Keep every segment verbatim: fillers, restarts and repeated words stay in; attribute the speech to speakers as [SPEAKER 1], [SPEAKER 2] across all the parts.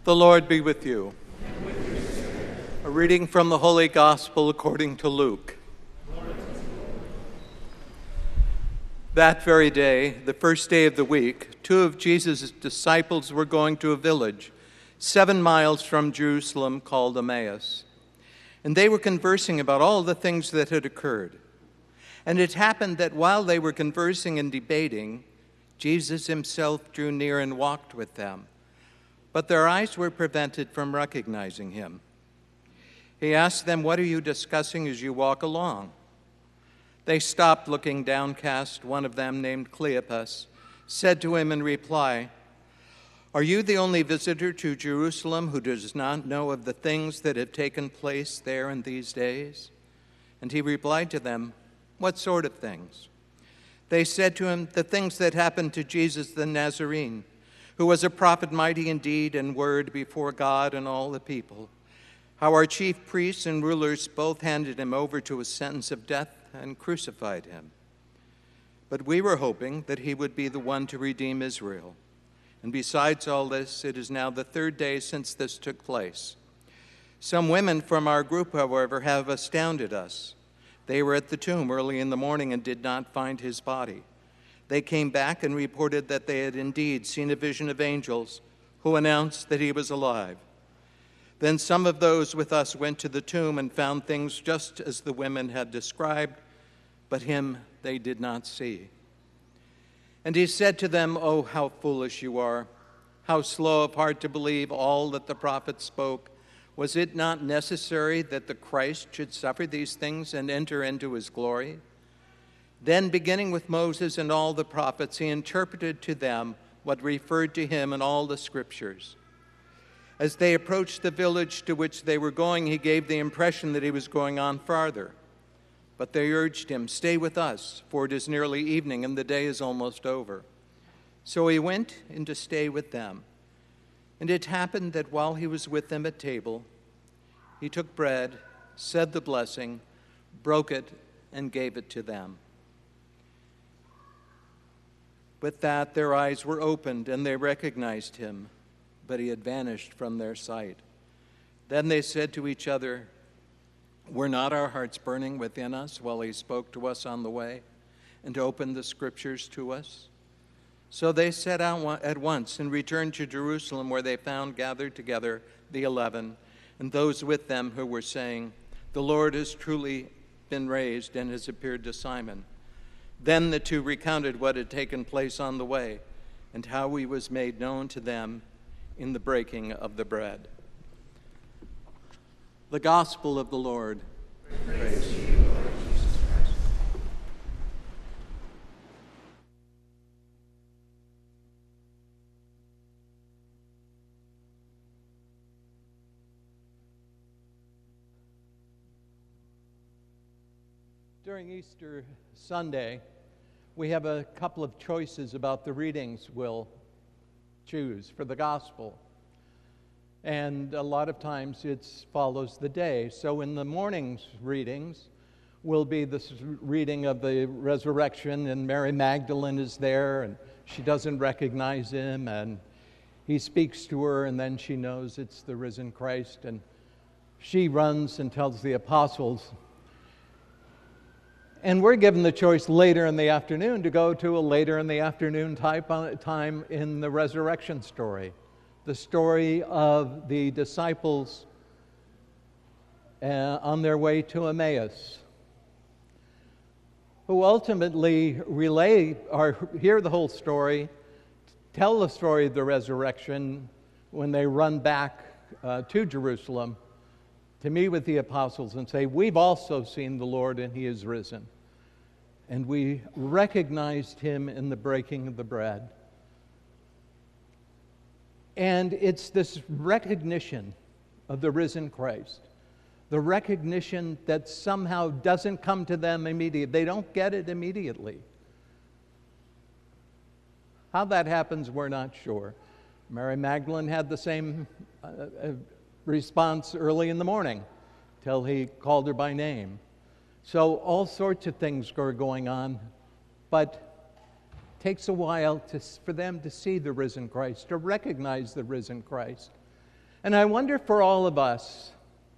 [SPEAKER 1] The Lord be with you. And with your spirit. A reading from the Holy Gospel according to Luke. That very day, the first day of the week, two of Jesus' disciples were going to a village seven miles from Jerusalem called Emmaus. And they were conversing about all the things that had occurred. And it happened that while they were conversing and debating, Jesus himself drew near and walked with them. But their eyes were prevented from recognizing him. He asked them, "What are you discussing as you walk along?" They stopped, looking downcast. One of them, named Cleopas, said to him in reply, "Are you the only visitor to Jerusalem who does not know of the things that have taken place there in these days?" And he replied to them, "What sort of things?" They said to him, "The things that happened to Jesus the Nazarene, who was a prophet mighty in deed and word before God and all the people. How our chief priests and rulers both handed him over to a sentence of death and crucified him. But we were hoping that he would be the one to redeem Israel. And besides all this, it is now the third day since this took place. Some women from our group, however, have astounded us. They were at the tomb early in the morning and did not find his body. They came back and reported that they had indeed seen a vision of angels who announced that he was alive. Then some of those with us went to the tomb and found things just as the women had described, but him they did not see." And he said to them, "Oh, how foolish you are, how slow of heart to believe all that the prophets spoke. Was it not necessary that the Christ should suffer these things and enter into his glory?" Then, beginning with Moses and all the prophets, he interpreted to them what referred to him in all the scriptures. As they approached the village to which they were going, he gave the impression that he was going on farther. But they urged him, "Stay with us, for it is nearly evening and the day is almost over." So he went in to stay with them. And it happened that while he was with them at table, he took bread, said the blessing, broke it, and gave it to them. With that, their eyes were opened, and they recognized him, but he had vanished from their sight. Then they said to each other, "Were not our hearts burning within us while he spoke to us on the way and opened the scriptures to us?" So they set out at once and returned to Jerusalem, where they found gathered together the eleven and those with them who were saying, "The Lord has truly been raised and has appeared to Simon." Then the two recounted what had taken place on the way and how he was made known to them in the breaking of the bread. The Gospel of the Lord. Praise to you, Lord Jesus Christ. During Easter Sunday, we have a couple of choices about the readings we'll choose for the gospel. And a lot of times it follows the day. So in the morning's readings will be this reading of the resurrection, and Mary Magdalene is there, and she doesn't recognize him, and he speaks to her, and then she knows it's the risen Christ, and she runs and tells the apostles. And we're given the choice later in the afternoon to go to a later in the afternoon type time in the resurrection story, the story of the disciples uh, on their way to Emmaus, who ultimately relay or hear the whole story, tell the story of the resurrection when they run back uh, to Jerusalem to meet with the apostles and say, "We've also seen the Lord and he is risen. And we recognized him in the breaking of the bread." And it's this recognition of the risen Christ, the recognition that somehow doesn't come to them immediately. They don't get it immediately. How that happens, we're not sure. Mary Magdalene had the same uh, uh, response early in the morning till he called her by name. So all sorts of things are going on, but it takes a while to, for them to see the risen Christ, to recognize the risen Christ. And I wonder for all of us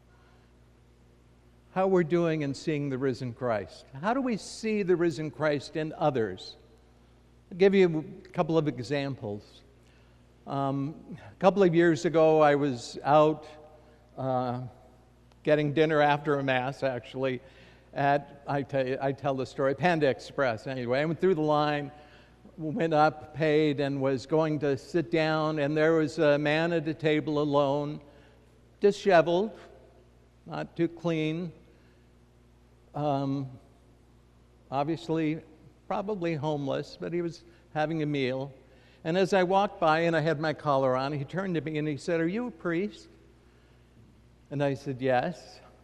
[SPEAKER 1] how we're doing in seeing the risen Christ. How do we see the risen Christ in others? I'll give you a couple of examples. Um, a couple of years ago, I was out uh, getting dinner after a Mass, actually, at, I tell, you, I tell the story, Panda Express. Anyway, I went through the line, went up, paid, and was going to sit down, and there was a man at a table alone, disheveled, not too clean, um, obviously, probably homeless, but he was having a meal. And as I walked by and I had my collar on, he turned to me and he said, "Are you a priest?" And I said, "Yes."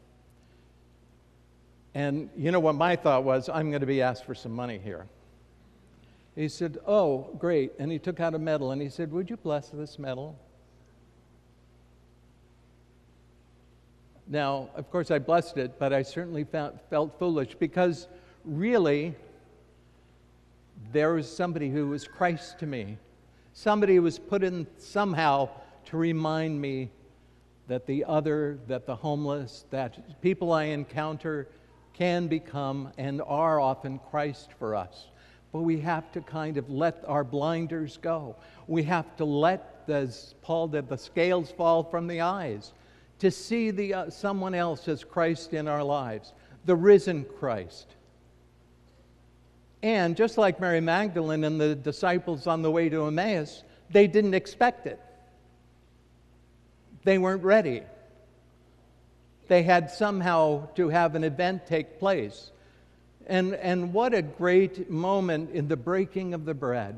[SPEAKER 1] And you know what my thought was? I'm going to be asked for some money here. He said, "Oh, great." And he took out a medal and he said, "Would you bless this medal?" Now, of course, I blessed it, but I certainly found, felt foolish because really, there was somebody who was Christ to me. Somebody who was put in somehow to remind me that the other, that the homeless, that people I encounter can become and are often Christ for us. But we have to kind of let our blinders go. We have to let, as Paul did, the scales fall from the eyes to see the uh, someone else as Christ in our lives, the risen Christ. And just like Mary Magdalene and the disciples on the way to Emmaus, they didn't expect it. They weren't ready. They had somehow to have an event take place. And, and what a great moment in the breaking of the bread.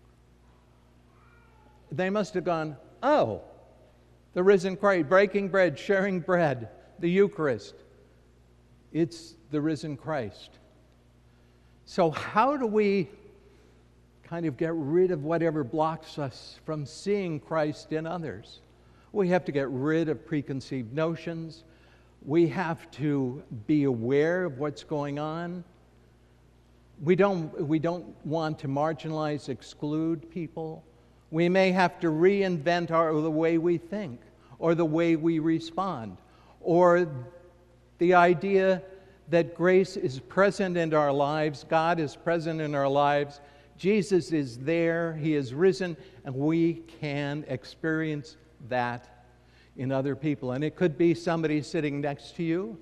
[SPEAKER 1] They must have gone, "Oh, the risen Christ, breaking bread, sharing bread, the Eucharist. It's the risen Christ." So how do we kind of get rid of whatever blocks us from seeing Christ in others? We have to get rid of preconceived notions. We have to be aware of what's going on. We don't, we don't want to marginalize, exclude people. We may have to reinvent our, the way we think or the way we respond, or the idea that grace is present in our lives, God is present in our lives, Jesus is there, He is risen, and we can experience that in other people. And it could be somebody sitting next to you.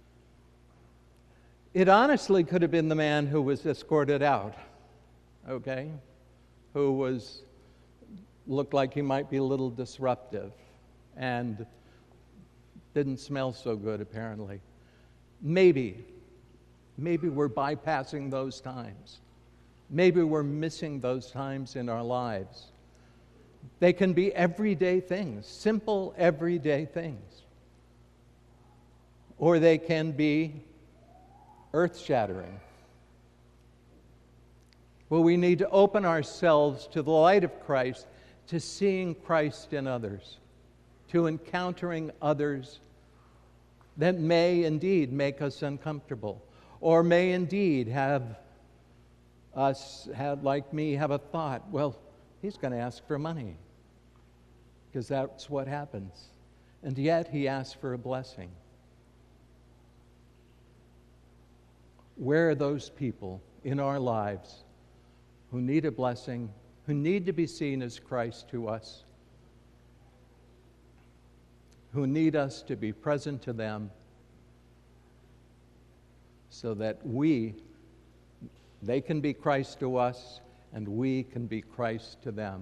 [SPEAKER 1] It honestly could have been the man who was escorted out, okay, who was looked like he might be a little disruptive and didn't smell so good, apparently. Maybe, maybe we're bypassing those times. Maybe we're missing those times in our lives. They can be everyday things, simple everyday things. Or they can be earth-shattering. Well, we need to open ourselves to the light of Christ, to seeing Christ in others, to encountering others that may indeed make us uncomfortable, or may indeed have us, have, like me, have a thought, well, he's going to ask for money, because that's what happens. And yet he asks for a blessing. Where are those people in our lives who need a blessing, who need to be seen as Christ to us, who need us to be present to them so that we, they can be Christ to us and we can be Christ to them?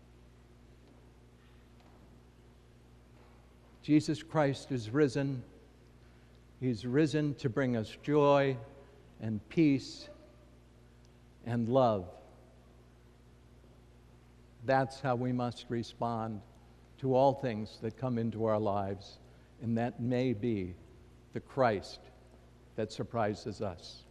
[SPEAKER 1] Jesus Christ is risen. He's risen to bring us joy and peace and love. That's how we must respond to all things that come into our lives, and that may be the Christ that surprises us.